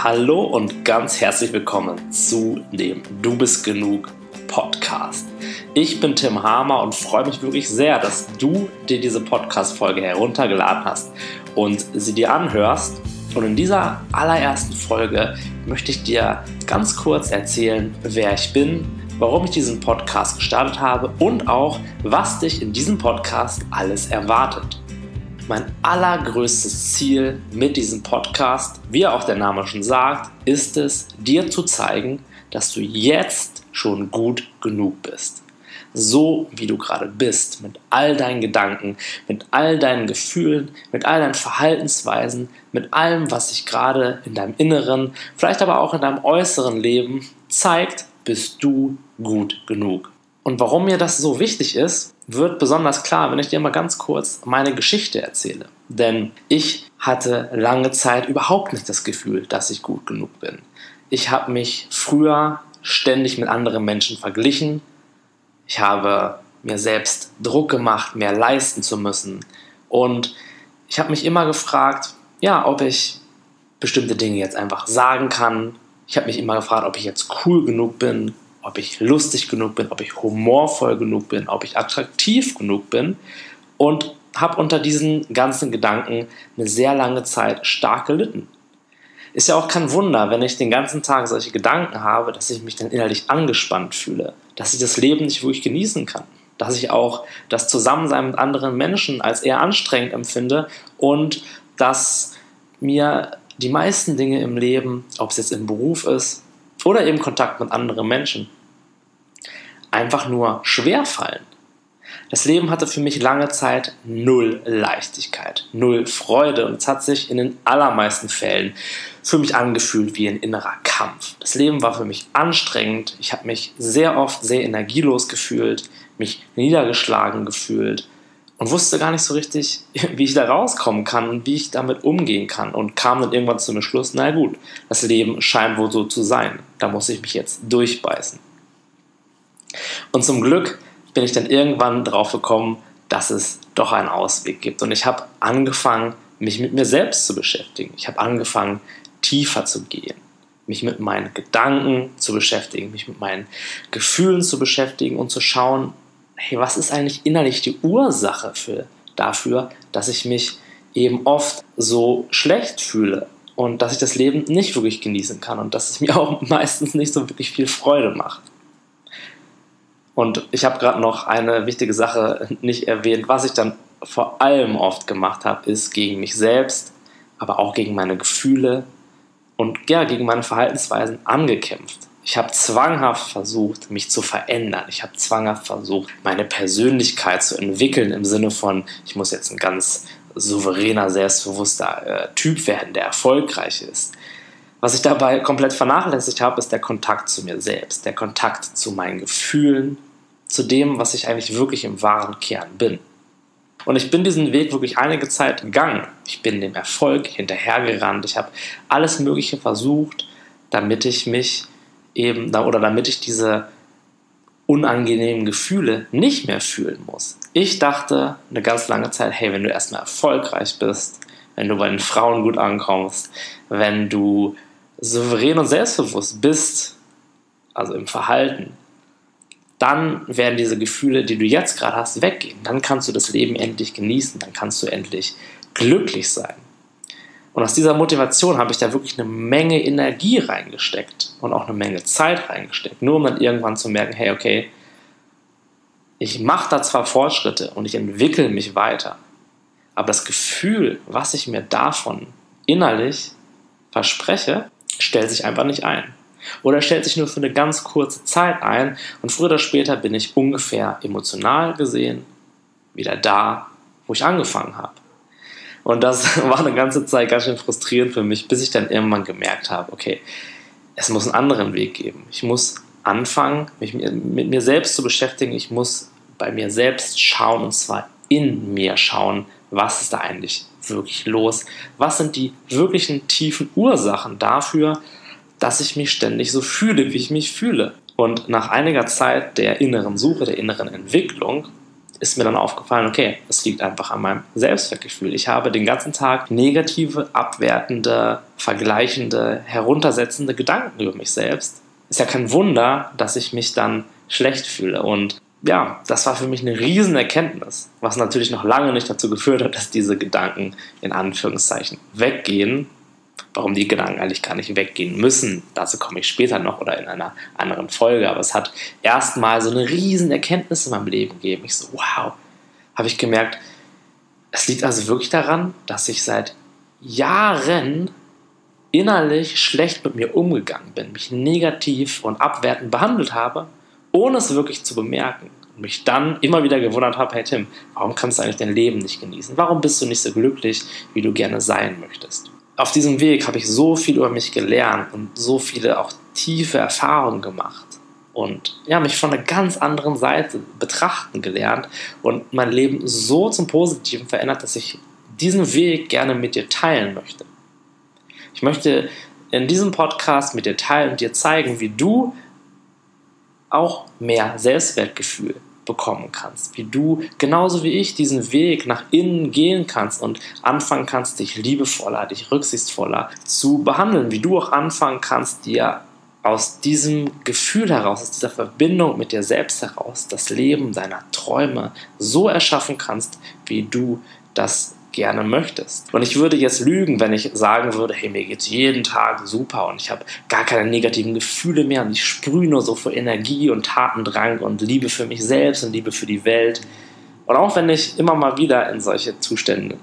Hallo und ganz herzlich willkommen zu dem Du bist genug Podcast. Ich bin Tim Hamer und freue mich wirklich sehr, dass du dir diese Podcast-Folge heruntergeladen hast und sie dir anhörst. Und in dieser allerersten Folge möchte ich dir ganz kurz erzählen, wer ich bin, warum ich diesen Podcast gestartet habe und auch, was dich in diesem Podcast alles erwartet. Mein allergrößtes Ziel mit diesem Podcast, wie auch der Name schon sagt, ist es, dir zu zeigen, dass du jetzt schon gut genug bist. So wie du gerade bist, mit all deinen Gedanken, mit all deinen Gefühlen, mit all deinen Verhaltensweisen, mit allem, was sich gerade in deinem Inneren, vielleicht aber auch in deinem äußeren Leben zeigt, bist du gut genug. Und warum mir das so wichtig ist, wird besonders klar, wenn ich dir mal ganz kurz meine Geschichte erzähle. Denn ich hatte lange Zeit überhaupt nicht das Gefühl, dass ich gut genug bin. Ich habe mich früher ständig mit anderen Menschen verglichen. Ich habe mir selbst Druck gemacht, mehr leisten zu müssen. Und ich habe mich immer gefragt, ob ich bestimmte Dinge jetzt einfach sagen kann. Ich habe mich immer gefragt, ob ich jetzt cool genug bin, ob ich lustig genug bin, ob ich humorvoll genug bin, ob ich attraktiv genug bin, und habe unter diesen ganzen Gedanken eine sehr lange Zeit stark gelitten. Ist ja auch kein Wunder, wenn ich den ganzen Tag solche Gedanken habe, dass ich mich dann innerlich angespannt fühle, dass ich das Leben nicht wirklich genießen kann, dass ich auch das Zusammensein mit anderen Menschen als eher anstrengend empfinde und dass mir die meisten Dinge im Leben, ob es jetzt im Beruf ist oder eben Kontakt mit anderen Menschen, einfach nur schwer fallen. Das Leben hatte für mich lange Zeit null Leichtigkeit, null Freude, und es hat sich in den allermeisten Fällen für mich angefühlt wie ein innerer Kampf. Das Leben war für mich anstrengend, ich habe mich sehr oft sehr energielos gefühlt, mich niedergeschlagen gefühlt und wusste gar nicht so richtig, wie ich da rauskommen kann und wie ich damit umgehen kann, und kam dann irgendwann zum Schluss, na gut, das Leben scheint wohl so zu sein, da muss ich mich jetzt durchbeißen. Und zum Glück bin ich dann irgendwann drauf gekommen, dass es doch einen Ausweg gibt. Und ich habe angefangen, mich mit mir selbst zu beschäftigen. Ich habe angefangen, tiefer zu gehen, mich mit meinen Gedanken zu beschäftigen, mich mit meinen Gefühlen zu beschäftigen und zu schauen, hey, was ist eigentlich innerlich die Ursache dafür, dass ich mich eben oft so schlecht fühle und dass ich das Leben nicht wirklich genießen kann und dass es mir auch meistens nicht so wirklich viel Freude macht. Und ich habe gerade noch eine wichtige Sache nicht erwähnt. Was ich dann vor allem oft gemacht habe, ist gegen mich selbst, aber auch gegen meine Gefühle und gegen meine Verhaltensweisen angekämpft. Ich habe zwanghaft versucht, mich zu verändern. Ich habe zwanghaft versucht, meine Persönlichkeit zu entwickeln, im Sinne von, ich muss jetzt ein ganz souveräner, selbstbewusster Typ werden, der erfolgreich ist. Was ich dabei komplett vernachlässigt habe, ist der Kontakt zu mir selbst, der Kontakt zu meinen Gefühlen, zu dem, was ich eigentlich wirklich im wahren Kern bin. Und ich bin diesen Weg wirklich einige Zeit gegangen. Ich bin dem Erfolg hinterhergerannt. Ich habe alles Mögliche versucht, damit ich diese unangenehmen Gefühle nicht mehr fühlen muss. Ich dachte eine ganz lange Zeit, hey, wenn du erstmal erfolgreich bist, wenn du bei den Frauen gut ankommst, wenn du souverän und selbstbewusst bist, also im Verhalten, dann werden diese Gefühle, die du jetzt gerade hast, weggehen. Dann kannst du das Leben endlich genießen, dann kannst du endlich glücklich sein. Und aus dieser Motivation habe ich da wirklich eine Menge Energie reingesteckt und auch eine Menge Zeit reingesteckt, nur um dann irgendwann zu merken, hey, okay, ich mache da zwar Fortschritte und ich entwickle mich weiter, aber das Gefühl, was ich mir davon innerlich verspreche, stellt sich einfach nicht ein. Oder stellt sich nur für eine ganz kurze Zeit ein, und früher oder später bin ich ungefähr emotional gesehen wieder da, wo ich angefangen habe. Und das war eine ganze Zeit ganz schön frustrierend für mich, bis ich dann irgendwann gemerkt habe, okay, es muss einen anderen Weg geben. Ich muss anfangen, mich mit mir selbst zu beschäftigen. Ich muss bei mir selbst schauen, und zwar in mir schauen, was ist da eigentlich wirklich los? Was sind die wirklichen tiefen Ursachen dafür, dass ich mich ständig so fühle, wie ich mich fühle? Und nach einiger Zeit der inneren Suche, der inneren Entwicklung, ist mir dann aufgefallen, okay, es liegt einfach an meinem Selbstwertgefühl. Ich habe den ganzen Tag negative, abwertende, vergleichende, heruntersetzende Gedanken über mich selbst. Ist ja kein Wunder, dass ich mich dann schlecht fühle. Und ja, das war für mich eine riesen Erkenntnis, was natürlich noch lange nicht dazu geführt hat, dass diese Gedanken in Anführungszeichen weggehen. Warum die Gedanken eigentlich gar nicht weggehen müssen, dazu komme ich später noch oder in einer anderen Folge. Aber es hat erstmal so eine riesen Erkenntnis in meinem Leben gegeben. Ich so, wow, habe ich gemerkt, es liegt also wirklich daran, dass ich seit Jahren innerlich schlecht mit mir umgegangen bin, mich negativ und abwertend behandelt habe, ohne es wirklich zu bemerken. Und mich dann immer wieder gewundert habe, hey Tim, warum kannst du eigentlich dein Leben nicht genießen? Warum bist du nicht so glücklich, wie du gerne sein möchtest? Auf diesem Weg habe ich so viel über mich gelernt und so viele auch tiefe Erfahrungen gemacht und ja, mich von einer ganz anderen Seite betrachten gelernt und mein Leben so zum Positiven verändert, dass ich diesen Weg gerne mit dir teilen möchte. Ich möchte in diesem Podcast mit dir teilen und dir zeigen, wie du auch mehr Selbstwertgefühl bekommen kannst, wie du genauso wie ich diesen Weg nach innen gehen kannst und anfangen kannst, dich liebevoller, dich rücksichtsvoller zu behandeln, wie du auch anfangen kannst, dir aus diesem Gefühl heraus, aus dieser Verbindung mit dir selbst heraus, das Leben deiner Träume so erschaffen kannst, wie du das gerne möchtest. Und ich würde jetzt lügen, wenn ich sagen würde, hey, mir geht's jeden Tag super und ich habe gar keine negativen Gefühle mehr und ich sprühe nur so vor Energie und Tatendrang und Liebe für mich selbst und Liebe für die Welt. Und auch wenn ich immer mal wieder in solchen Zuständen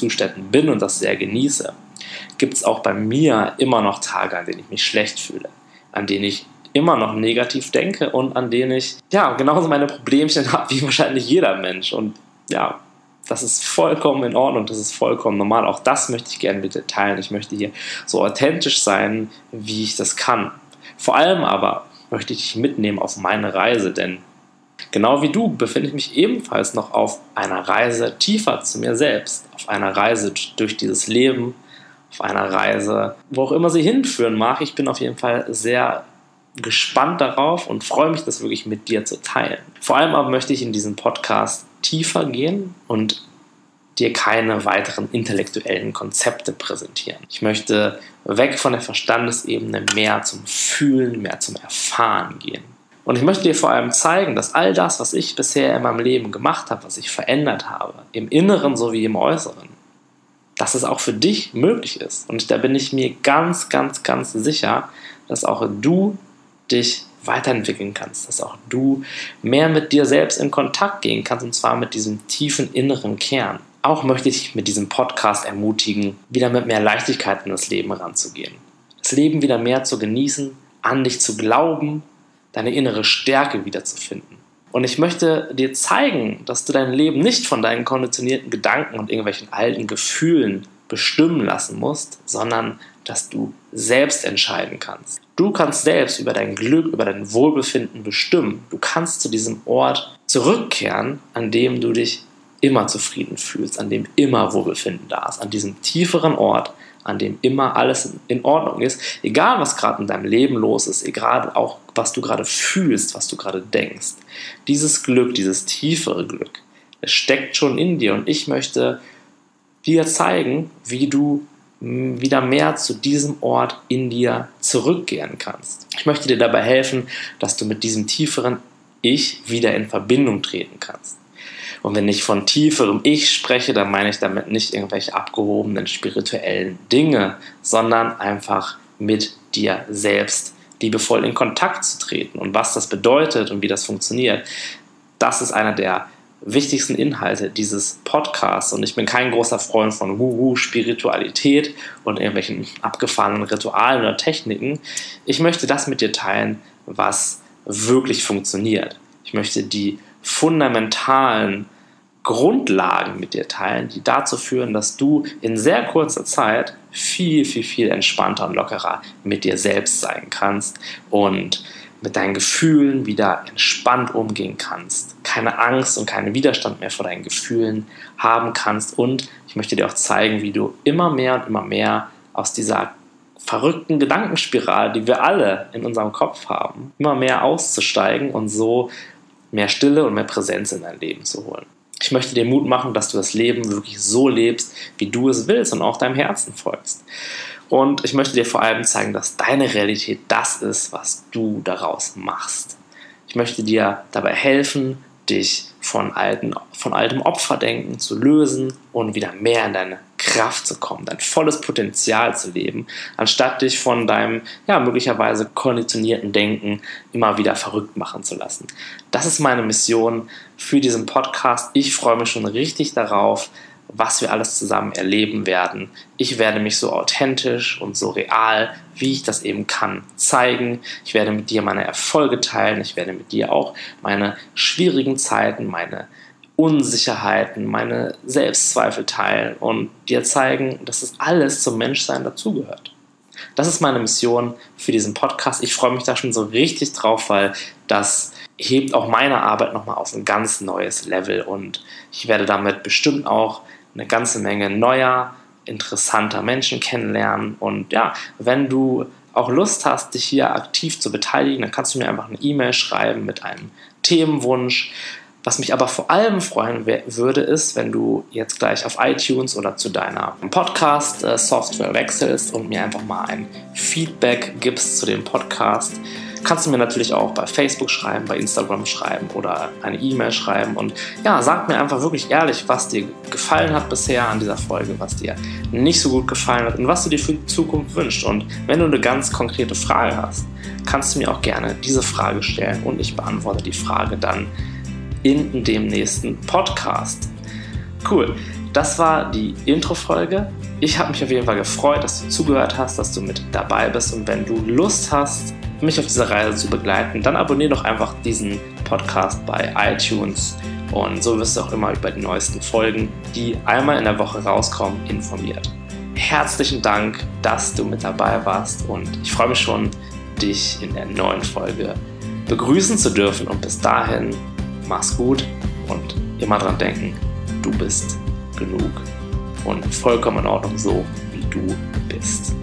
bin und das sehr genieße, gibt es auch bei mir immer noch Tage, an denen ich mich schlecht fühle, an denen ich immer noch negativ denke und an denen ich ja genauso meine Problemchen habe wie wahrscheinlich jeder Mensch. Und ja, das ist vollkommen in Ordnung, das ist vollkommen normal. Auch das möchte ich gerne mit dir teilen. Ich möchte hier so authentisch sein, wie ich das kann. Vor allem aber möchte ich dich mitnehmen auf meine Reise, denn genau wie du befinde ich mich ebenfalls noch auf einer Reise tiefer zu mir selbst. Auf einer Reise durch dieses Leben, auf einer Reise, wo auch immer sie hinführen mag. Ich bin auf jeden Fall sehr gespannt darauf und freue mich, das wirklich mit dir zu teilen. Vor allem aber möchte ich in diesem Podcast tiefer gehen und dir keine weiteren intellektuellen Konzepte präsentieren. Ich möchte weg von der Verstandesebene mehr zum Fühlen, mehr zum Erfahren gehen. Und ich möchte dir vor allem zeigen, dass all das, was ich bisher in meinem Leben gemacht habe, was ich verändert habe, im Inneren sowie im Äußeren, dass es auch für dich möglich ist. Und da bin ich mir ganz, ganz, ganz sicher, dass auch du dich weiterentwickeln kannst, dass auch du mehr mit dir selbst in Kontakt gehen kannst, und zwar mit diesem tiefen inneren Kern. Auch möchte ich dich mit diesem Podcast ermutigen, wieder mit mehr Leichtigkeit in das Leben ranzugehen. Das Leben wieder mehr zu genießen, an dich zu glauben, deine innere Stärke wiederzufinden. Und ich möchte dir zeigen, dass du dein Leben nicht von deinen konditionierten Gedanken und irgendwelchen alten Gefühlen bestimmen lassen musst, sondern dass du selbst entscheiden kannst. Du kannst selbst über dein Glück, über dein Wohlbefinden bestimmen. Du kannst zu diesem Ort zurückkehren, an dem du dich immer zufrieden fühlst, an dem immer Wohlbefinden da ist, an diesem tieferen Ort, an dem immer alles in Ordnung ist, egal was gerade in deinem Leben los ist, egal auch was du gerade fühlst, was du gerade denkst. Dieses Glück, dieses tiefere Glück, es steckt schon in dir und ich möchte dir zeigen, wie du wieder mehr zu diesem Ort in dir zurückkehren kannst. Ich möchte dir dabei helfen, dass du mit diesem tieferen Ich wieder in Verbindung treten kannst. Und wenn ich von tieferem Ich spreche, dann meine ich damit nicht irgendwelche abgehobenen spirituellen Dinge, sondern einfach mit dir selbst liebevoll in Kontakt zu treten. Und was das bedeutet und wie das funktioniert, das ist einer der wichtigsten Inhalte dieses Podcasts. Und ich bin kein großer Freund von Spiritualität und irgendwelchen abgefahrenen Ritualen oder Techniken. Ich möchte das mit dir teilen, was wirklich funktioniert. Ich möchte die fundamentalen Grundlagen mit dir teilen, die dazu führen, dass du in sehr kurzer Zeit viel, viel, viel entspannter und lockerer mit dir selbst sein kannst und mit deinen Gefühlen wieder entspannt umgehen kannst, keine Angst und keinen Widerstand mehr vor deinen Gefühlen haben kannst. Und ich möchte dir auch zeigen, wie du immer mehr aus dieser verrückten Gedankenspirale, die wir alle in unserem Kopf haben, immer mehr auszusteigen und so mehr Stille und mehr Präsenz in dein Leben zu holen. Ich möchte dir Mut machen, dass du das Leben wirklich so lebst, wie du es willst und auch deinem Herzen folgst. Und ich möchte dir vor allem zeigen, dass deine Realität das ist, was du daraus machst. Ich möchte dir dabei helfen, dich von altem Opferdenken zu lösen und wieder mehr in deine Kraft zu kommen, dein volles Potenzial zu leben, anstatt dich von deinem möglicherweise konditionierten Denken immer wieder verrückt machen zu lassen. Das ist meine Mission für diesen Podcast. Ich freue mich schon richtig darauf, was wir alles zusammen erleben werden. Ich werde mich so authentisch und so real, wie ich das eben kann, zeigen. Ich werde mit dir meine Erfolge teilen. Ich werde mit dir auch meine schwierigen Zeiten, meine Unsicherheiten, meine Selbstzweifel teilen und dir zeigen, dass es alles zum Menschsein dazugehört. Das ist meine Mission für diesen Podcast. Ich freue mich da schon so richtig drauf, weil das hebt auch meine Arbeit nochmal auf ein ganz neues Level und ich werde damit bestimmt auch eine ganze Menge neuer, interessanter Menschen kennenlernen. Und ja, wenn du auch Lust hast, dich hier aktiv zu beteiligen, dann kannst du mir einfach eine E-Mail schreiben mit einem Themenwunsch. Was mich aber vor allem freuen würde, ist, wenn du jetzt gleich auf iTunes oder zu deiner Podcast-Software wechselst und mir einfach mal ein Feedback gibst zu dem Podcast. Kannst du mir natürlich auch bei Facebook schreiben, bei Instagram schreiben oder eine E-Mail schreiben und ja, sag mir einfach wirklich ehrlich, was dir gefallen hat bisher an dieser Folge, was dir nicht so gut gefallen hat und was du dir für die Zukunft wünschst. Und wenn du eine ganz konkrete Frage hast, kannst du mir auch gerne diese Frage stellen und ich beantworte die Frage dann in dem nächsten Podcast. Cool, das war die Intro-Folge. Ich habe mich auf jeden Fall gefreut, dass du zugehört hast, dass du mit dabei bist und wenn du Lust hast, mich auf dieser Reise zu begleiten, dann abonniere doch einfach diesen Podcast bei iTunes und so wirst du auch immer über die neuesten Folgen, die einmal in der Woche rauskommen, informiert. Herzlichen Dank, dass du mit dabei warst und ich freue mich schon, dich in der neuen Folge begrüßen zu dürfen und bis dahin, mach's gut und immer dran denken, du bist genug und vollkommen in Ordnung so, wie du bist.